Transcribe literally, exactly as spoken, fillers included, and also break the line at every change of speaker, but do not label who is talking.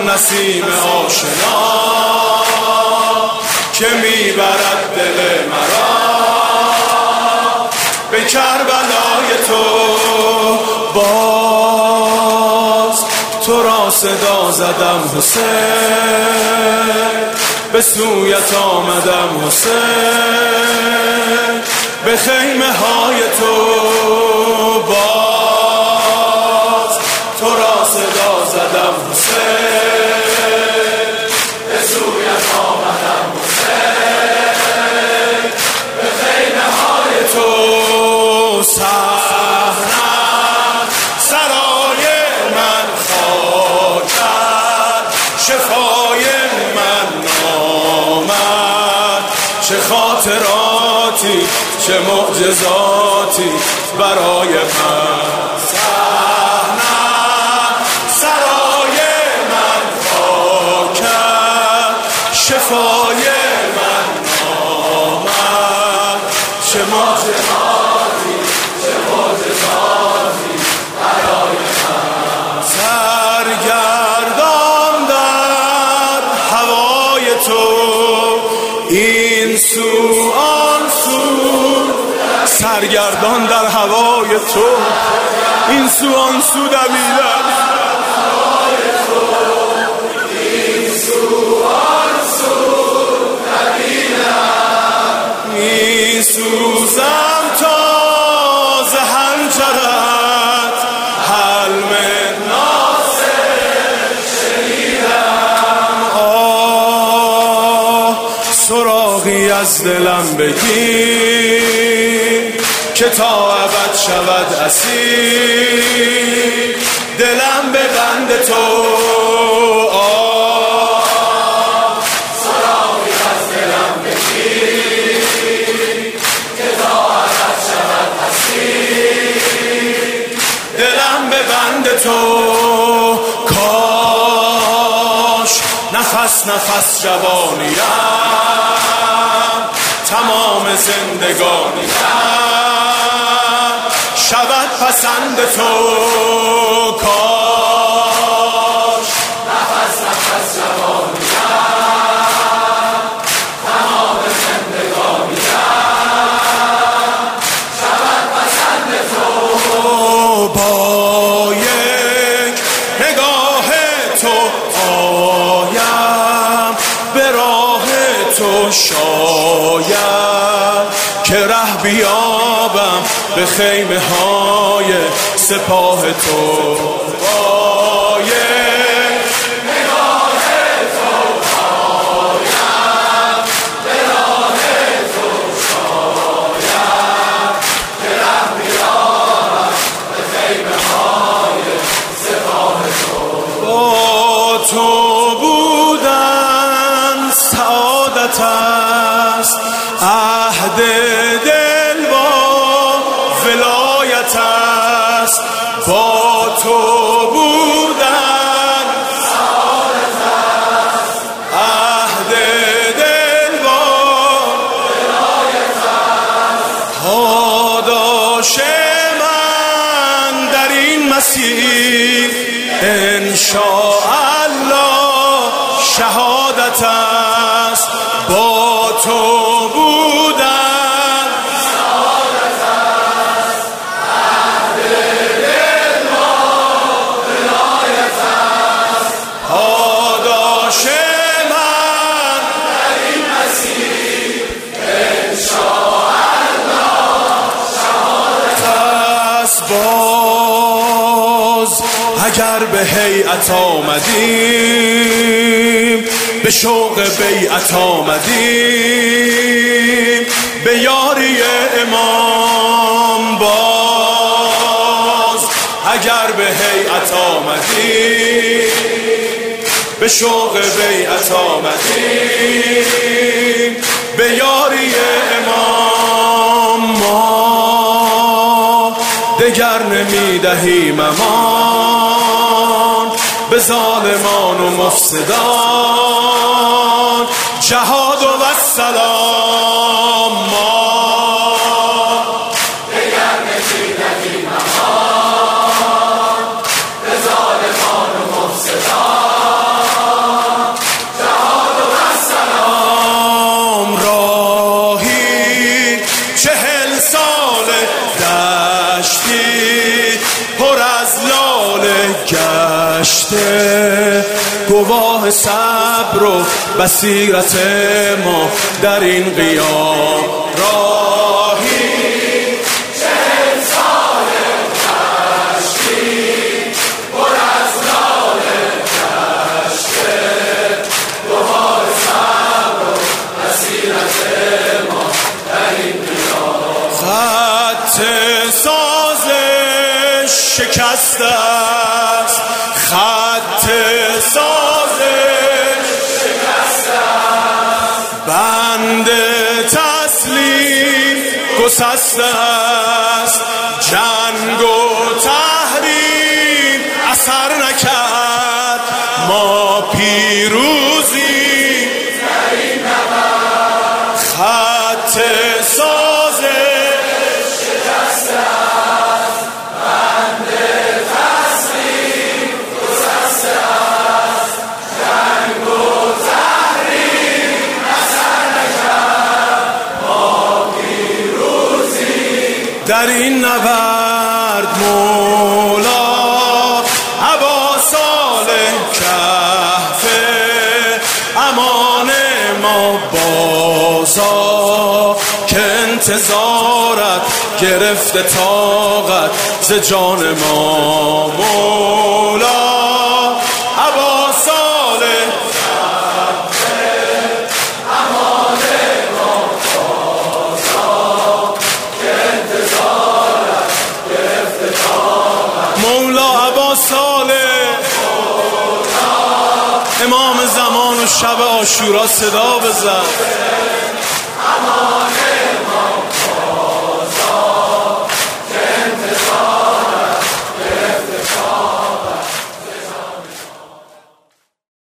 نسیم آشنا که میبرد دل مرا به کربلای تو. باز تو را صدا زدم حسین، به سویت آمدم حسین، به خیمه های تو. باز تو را صدا زدم حسین، به سویت آمدم حسین، به خیمه های تو. صحنه سرای من خاکت، شفای من نامد، چه خاطراتی چه معجزاتی برای من. صحنه سرای من خاکت، شفای من نامد، چه معجزاتی چه معجزاتی برای من. سرگردان در هوای تو، این سو آن سو، سرگردان در هوای تو، این سو آن سو دویدم. این سو آن سو دویدم، می سوزم تا ز حنجرت حلم ناصر شنیدم. آه سراغی از دلم بگیر که تا ابد شود اسیر، دلم به بند تو. آه سراغی از دلم بگیر که تا ابد شود اسیر، دلم به بند تو. کاش نفس نفس جوانیم، تمام زندگانیم شود پسند تو. کاش نفس نفس جوانیم، تمام زندگانیم شود پسند تو. با یک نگاه تو آیم به راه تو، شاید که ره بیابم به خیمه های سپاه تو. با یک نگاه تو آیم به راه تو، شاید که ره بیابم به خیمه های سپاه تو. با تو بودن سعادت است، عهد دل با ولایت است. با تو بودن سعادت است، عهد دل با ولایت است. پاداش من در این مسیر انشاءالله شهادت است. با تو بودن سعادت است، عهد دل با ولایت است. پاداش من در این مسیر انشاءالله شهادت است. باز اگر به هیئت آمدیم، به شوق بیعت آمدیم، به یاری امام. باز اگر به هیئت آمدیم، به شوق بیعت آمدیم، به یاری امام. ما دگر نمیدهیم امان به ظالمان و مفسدان، جهاد و السلام. ما دگر نمیدهیم امان به ظالمان و مفسدان، لاله گشته، گواه صبر و بصیرت ما در این قیام. راهی چهل ساله گشتیم، پر از لاله گشته، گواه صبر و بصیرت ما در این قیام. خط سازش شکسته است، خط سازش شکسته است، بند تسلیم گسسته است، جنگ و تحریم اثر نکرد، ما پیروزی در این نبرد. خط سازش شکسته است، بند تسلیم گسسته است، جنگ و تحریم اثر نکرد، ما پیروزی در این نبرد. مولا ابا صالح کهفه، امان ما بازا که انتظارت گرفته طاقت ز جان ما. مولا ابا صالح کهفه، امان ما بازا که انتظارت گرفته طاقت. مولا ابا صالح، امام زمان و شب عاشورا صدا بزن.